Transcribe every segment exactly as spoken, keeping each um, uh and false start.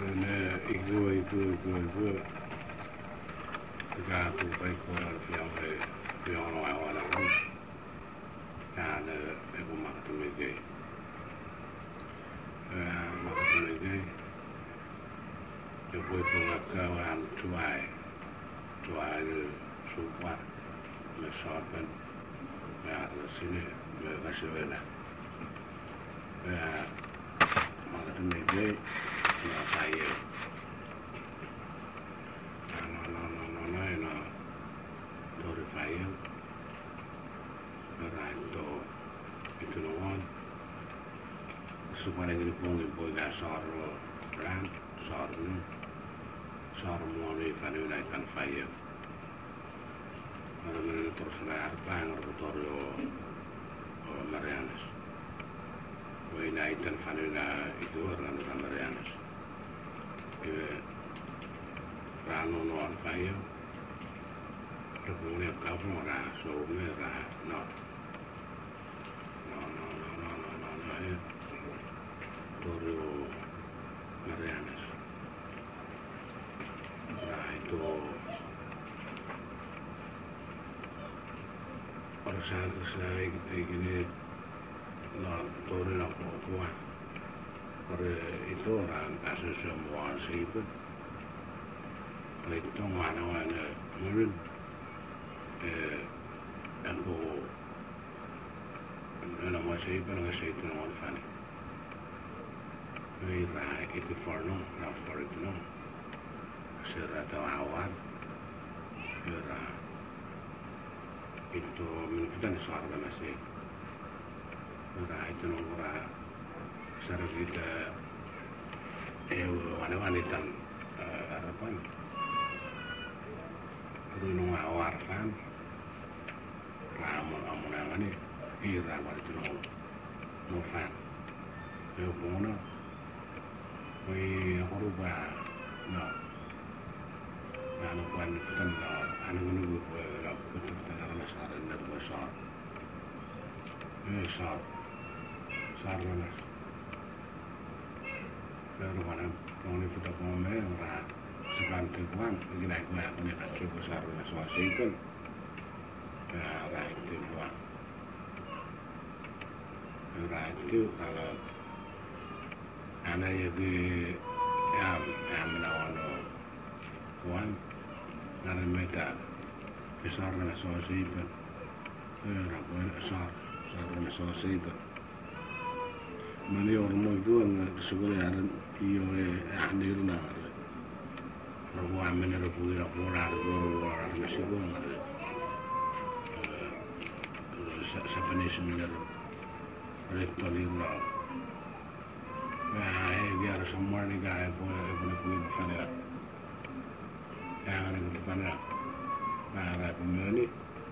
ne igu igu igu igu ga tu pai ko fiang e fiang no ai wala ru ya ne e bu ma tu me ge eh ma tu me ge e bu ko ga ka wan tu ai tu ai su kwa le so ben ya le sine me ga se vela eh ma tu me ge no sai no no no no no no do re fai ora do itu no on supaya ini pun ibu ga soro brand soro ni soro mo ni fani na kan fai ora me terus na arpa no torio o Marianas we na itan fani na itu ora na Marianas e rano no al fai Repone a capo ora so me ra no no no no no no no no e Torio Marianas right to ora sa sa e che no Torio no qua ora itu ora aso semua sih le tong ana ana murid eh aku ana ma sei per nga sei tu non fani we ra itu for no na for it no sera ta awal era itu min fitan sar da sei ra itu no ra sara kita eh wana wana tan harapan Runo awar fan ramo ramo nangani ira wal tuno no fan yo bono we horuba no anu kwan kan no anu nunggu la kutuk tanah na sara na dua sar eh sar sar na pero mana koni futa kome ora sebantu kwan ini naik gua punya kacau besar dengan suasi itu nah right itu gua right itu kalau anak jadi yang yang menawan kwan nanti mereka besar dengan suasi itu eh rapuh besar besar dengan suasi itu mana orang mau itu yang sekolah ada iyo eh andir nang Rogo amene ro pudira fora ro ora me sigo na eh sa panisce minero retto lì no ma e via ro somewhere ni ga e poi e poi qui fare la ya ngane ko fare la ma ra ko meni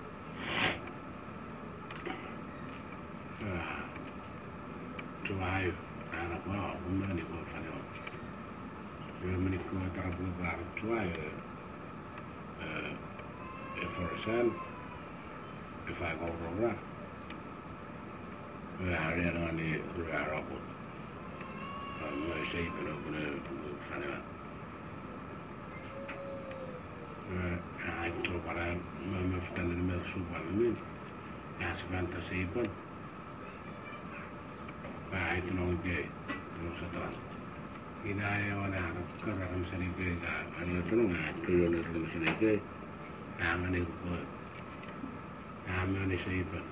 ah to ai ara ko o meni ko fare eu me nico tra due parti eh e forse e fa con roba e ariano ni roba ma sei però con fare eh hai to para ma me sta nel mio su palmi e si vanta sei poi hai to non che non so tanto Hidaya wala karam sani ke ga ani to na to yo na to sani ke amane ko amane sei pa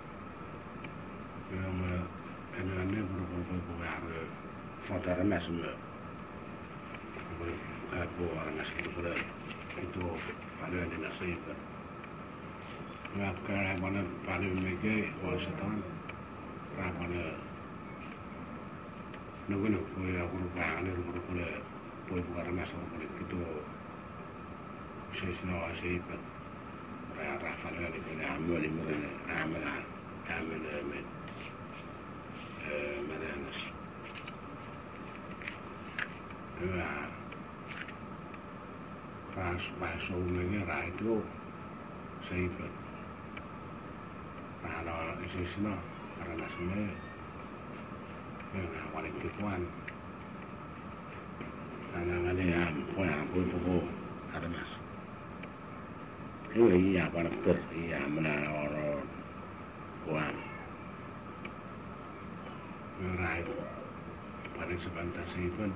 yo ma ana ne ko ko ko ko ya fotara mesme ko ka ko ara na sei ko itu pada ni na sei pa ma ka mana pada me ke ko satan ra mana no bueno poi a quello che hanno quello che poi guarda ma sono quello che tu sei no sei per ra rafale di quelle amme di mele amme amme me eh Marianas la fas vai so ne rai tu sei per para ese no para las me Nah, wala itu kuan. Nah, pui puku ada mas ini iya pada ker iya mana orang kuam rai pada sebentar sipun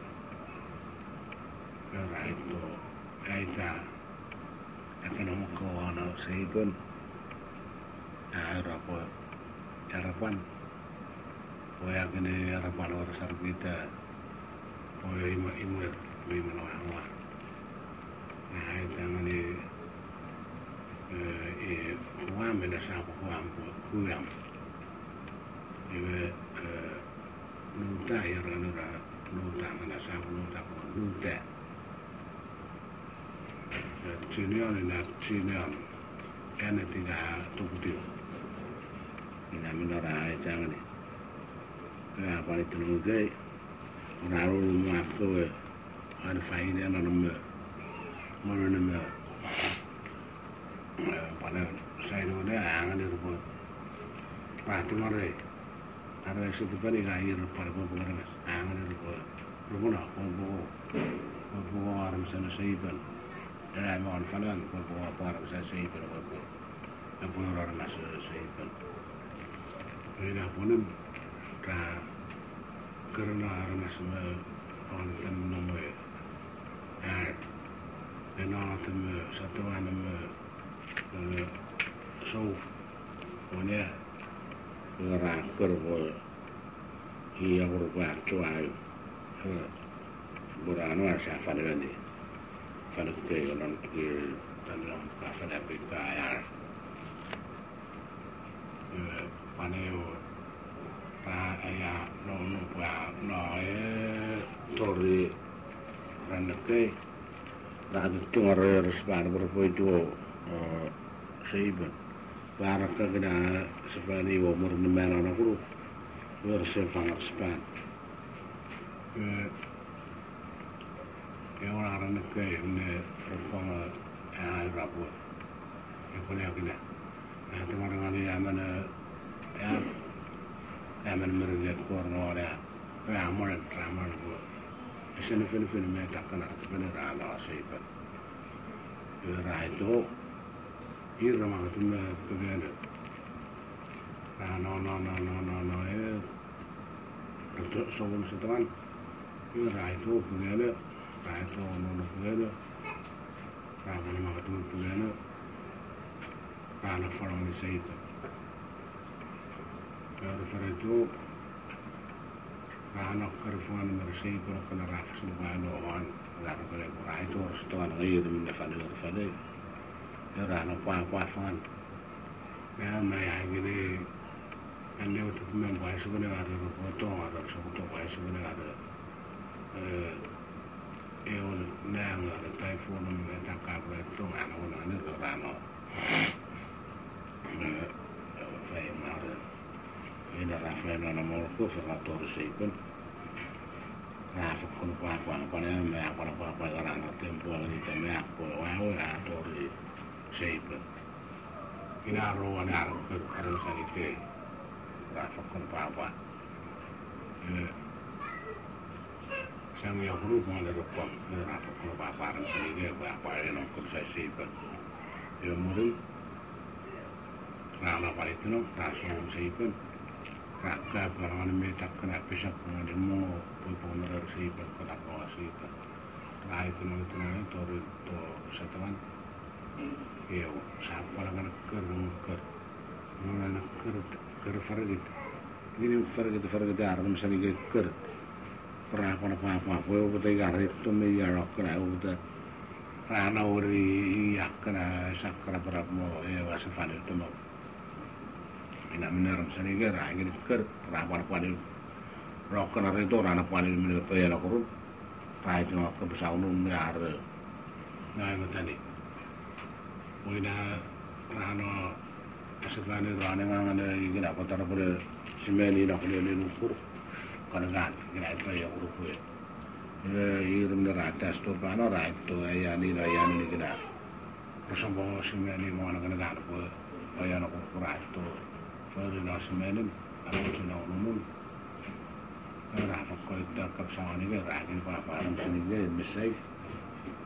rai itu aita akan mengkawana sipun harapan harapan Oya kini harapan orang kita Oya ima ima ima nawa nah itu ngani eh kuam bela siapa kuam kuam iwe nuta ya rana nuta mana siapa nuta kuam nuta Cinion ini cinion ene tiga tukutiu ina minora jangan ni ya apa itu nunggu naru rumah tu ada faedah na nama mana nama pada saya tu ada angan di rumah pasti mana ada sesuatu pun yang air pada pun pun ada angan di rumah rumah nak pun pun pun pun orang sana seipan dan orang falan pun pun orang sana seipan pun pun pun orang sana seipan ini pun ka karena orang semua orang tem nama ah ena tem satu nama so punya orang kerja ia berubah cuai beranu asal pada ni pada kita orang kita dalam kasar kita ya paneo pa aya no no pa no e torri ranke da tu ngare respan berpo itu seiba para ka gina sepani wo mur nemana na guru wer se fanga span e e ora ranke ne fanga ai rabu e pone akina na tu ngare ngani amana ya Aman mereka korno ada, aman aman gua. Esok film film mereka kan ada sebenarnya rana seipan. Rana itu, ini ramah tu mereka begini. Rana no no no no no eh, untuk soal setuan, ini rana itu begini, rana itu no no begini, rana ramah tu begini, rana forum ni seipan. Kalau itu, rana kerfuan mersei kalau kena rafs lumayan orang, lalu kalau kurang itu harus tuan lagi demi dapat dapat. Ya rana apa-apa fan. Ya maya gini, anda untuk membuat sebenarnya ada foto, ada foto buat sebenarnya ada. Eh, eol nang ada telepon mereka kabel itu mana mana itu rana. Eh, saya mana. Ini Rafael nama aku seratus ribu. Rafael pun apa apa ni me apa apa apa orang tempoh ni me aku wah wah tori ribu. Ini arwah ni arwah kerana saya itu Rafael pun apa apa. Saya ni aku rumah ada rupam. Rafael pun apa apa orang saya itu apa yang aku saya ribu. Ia mungkin rana pada itu no rasul ribu. Raka barang ni tak kena pesak dengan demo pun orang seipan kena kawa seipan. Rai tu nanti tu nanti tori tu setuan. Iyo siapa lagi nak ker ker, mana nak ker ker fargit. Ini fargit fargit ada misalnya ker. Pernah pernah apa apa apa apa tu garis tu meja rok kena udah. Rana ori yak kena sakra berapa mo eh wasifan itu mo. Ina meneram seni ger, agak ker, rapan panen, rokan hari itu rana panen menurut saya nak urut, rai itu nak kebesar unum ni ada, nah itu tadi, mungkin rana sebenarnya rana yang ada ini apa tanah pada semeni nak ni ni ukur, kadang-kadang ini itu ya urut pun, ini ini rata stop mana rai itu ayah ni ayah ni kita, persambung semeni mana kadang-kadang pun ayah nak ukur rai itu. Pada nasi menem, aku senang umum. Rafa kau itu kerja ni kan, rakyat apa apa orang sini kan, mesti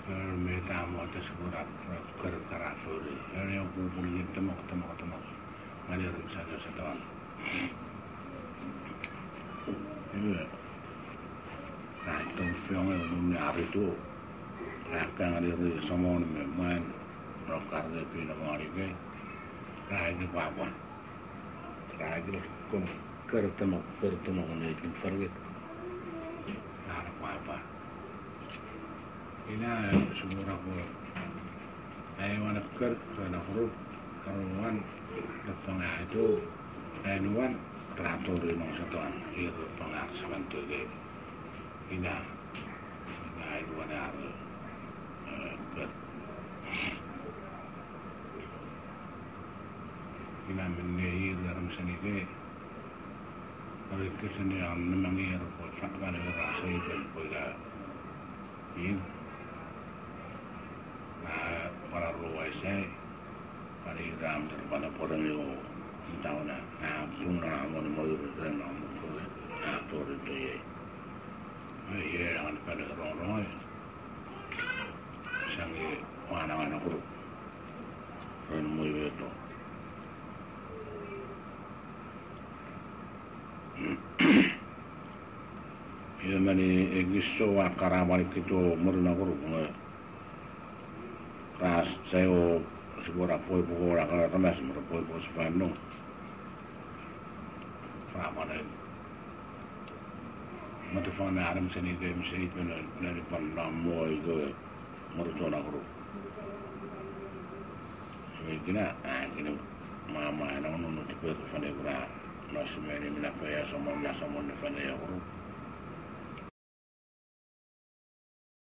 Meta mo te segurat ker karafuri. Ele o bubuli temo temo temo. Mali rum sa sa taon. Ele na to fiong e no me aritu. Na kan ali ri somon me man ro karde pina mari ke. Ra ni papa. Ra ni kom ker temo ker temo ne kin forget. Na papa. Ina semua aku, saya mana kerja, saya huruf, karuan, tengah itu, saya nuan teratur di nong satuan, itu tengah sebentar ke, ina, ina itu ada kerja, ina menyeir dalam seni ke, kalau keseni yang menyeir, kalau ada rasa itu, kalau ini para luar saya, para Islam terpada orang yang tahu na, pun orang mana mau orang orang tu, atur itu ye, ye yang pada orang orang, sangat mana-mana guru, orang mau itu. Ia mana egiso akara balik itu murna guru, ras saya segera poi pokok orang kemas merpoi pos panu, ramai. Mata fana aram seni game seni pun dari pandang moi itu mercona guru. Sebegina, ah kini mama, anak nunu tipe fana guru, nasi meni mina kaya sama nasi sama fana guru.